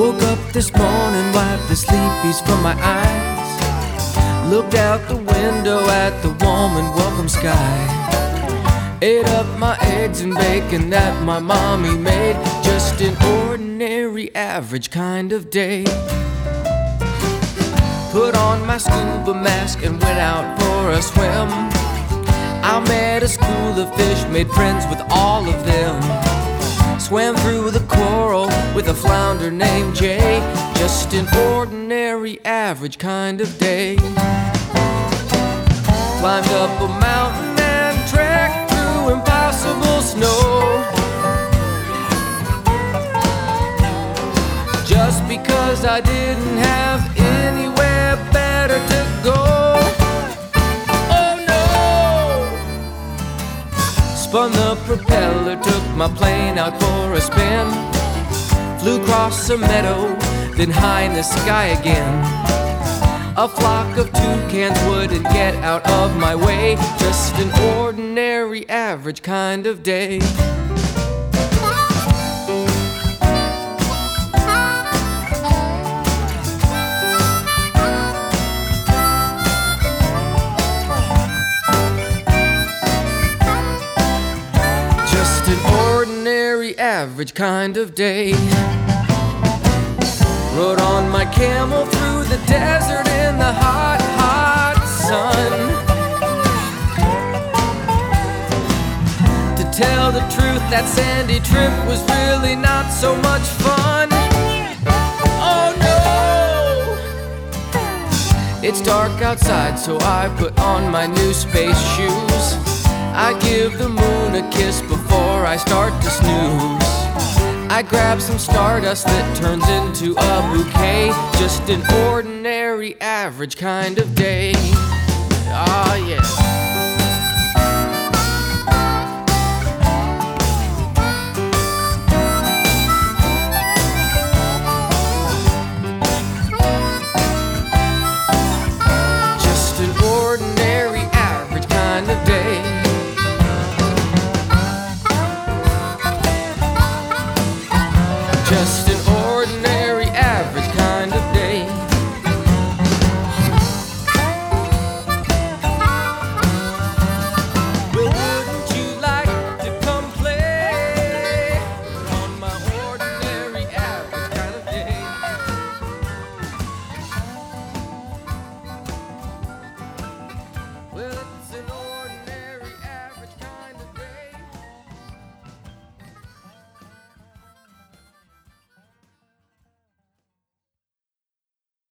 Woke up this morning, wiped the sleepies from my eyes, looked out the window at the warm and welcome sky, ate up my eggs and bacon that my mommy made. Just an ordinary, average kind of day. Put on my scuba mask and went out for a swim. I met a school of fish, made friends with all of them. Swam through the coral with a flounder named Jay. Just an ordinary, average kind of day. Climbed up a mountain and trekked through impossible snow, just because I didn't have anywhere better to go. Oh no! Spun the propeller, took my plane out for a spin, flew across a meadow, then high in the sky again. A flock of toucans wouldn't get out of my way. Just an ordinary, average kind of day. Just an ordinary, average kind of day. Rode on my camel through the desert in the hot, hot sun. To tell the truth, that sandy trip was really not so much fun. Oh no! It's dark outside, so I put on my new space shoes. I give the moon a kiss before I start to snooze. I grab some stardust that turns into a bouquet. Just an ordinary, average kind of day. Ah, yeah. Just an ordinary, average kind of day. Just an ordinary, average kind of day. Well, wouldn't you like to come play on my ordinary, average kind of day? Well,